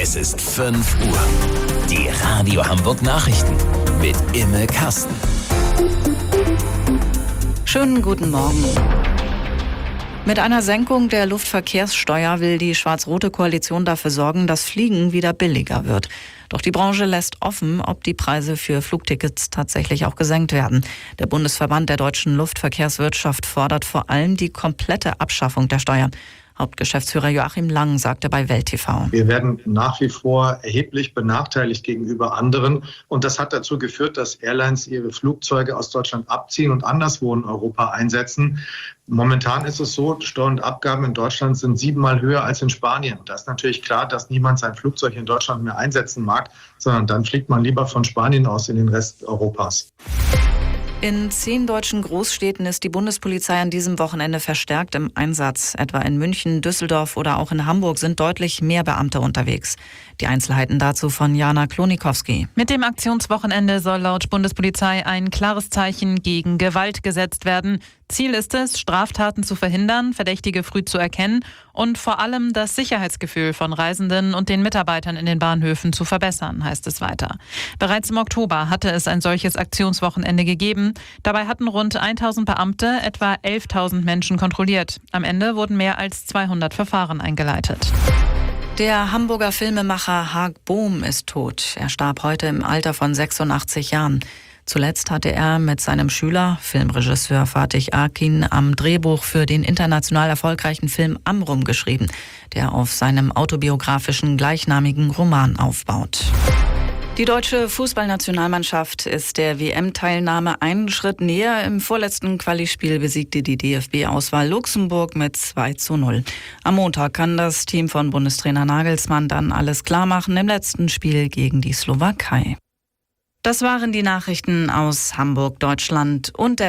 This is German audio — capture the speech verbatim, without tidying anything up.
Es ist fünf Uhr. Die Radio Hamburg Nachrichten mit Imme Kasten. Schönen guten Morgen. Mit einer Senkung der Luftverkehrssteuer will die schwarz-rote Koalition dafür sorgen, dass Fliegen wieder billiger wird. Doch die Branche lässt offen, ob die Preise für Flugtickets tatsächlich auch gesenkt werden. Der Bundesverband der deutschen Luftverkehrswirtschaft fordert vor allem die komplette Abschaffung der Steuer. Hauptgeschäftsführer Joachim Lang sagte bei Welt T V: Wir werden nach wie vor erheblich benachteiligt gegenüber anderen. Und das hat dazu geführt, dass Airlines ihre Flugzeuge aus Deutschland abziehen und anderswo in Europa einsetzen. Momentan ist es so, Steuern und Abgaben in Deutschland sind siebenmal höher als in Spanien. Da ist natürlich klar, dass niemand sein Flugzeug in Deutschland mehr einsetzen mag, sondern dann fliegt man lieber von Spanien aus in den Rest Europas. In zehn deutschen Großstädten ist die Bundespolizei an diesem Wochenende verstärkt im Einsatz. Etwa in München, Düsseldorf oder auch in Hamburg sind deutlich mehr Beamte unterwegs. Die Einzelheiten dazu von Jana Klonikowski. Mit dem Aktionswochenende soll laut Bundespolizei ein klares Zeichen gegen Gewalt gesetzt werden. Ziel ist es, Straftaten zu verhindern, Verdächtige früh zu erkennen und vor allem das Sicherheitsgefühl von Reisenden und den Mitarbeitern in den Bahnhöfen zu verbessern, heißt es weiter. Bereits im Oktober hatte es ein solches Aktionswochenende gegeben. Dabei hatten rund tausend Beamte etwa elftausend Menschen kontrolliert. Am Ende wurden mehr als zweihundert Verfahren eingeleitet. Der Hamburger Filmemacher Haag Bohm ist tot. Er starb heute im Alter von sechsundachtzig Jahren. Zuletzt hatte er mit seinem Schüler, Filmregisseur Fatih Akin, am Drehbuch für den international erfolgreichen Film Amrum geschrieben, der auf seinem autobiografischen gleichnamigen Roman aufbaut. Die deutsche Fußballnationalmannschaft ist der W M-Teilnahme einen Schritt näher. Im vorletzten Quali-Spiel besiegte die D F B-Auswahl Luxemburg mit zwei zu null. Am Montag kann das Team von Bundestrainer Nagelsmann dann alles klar machen im letzten Spiel gegen die Slowakei. Das waren die Nachrichten aus Hamburg, Deutschland und der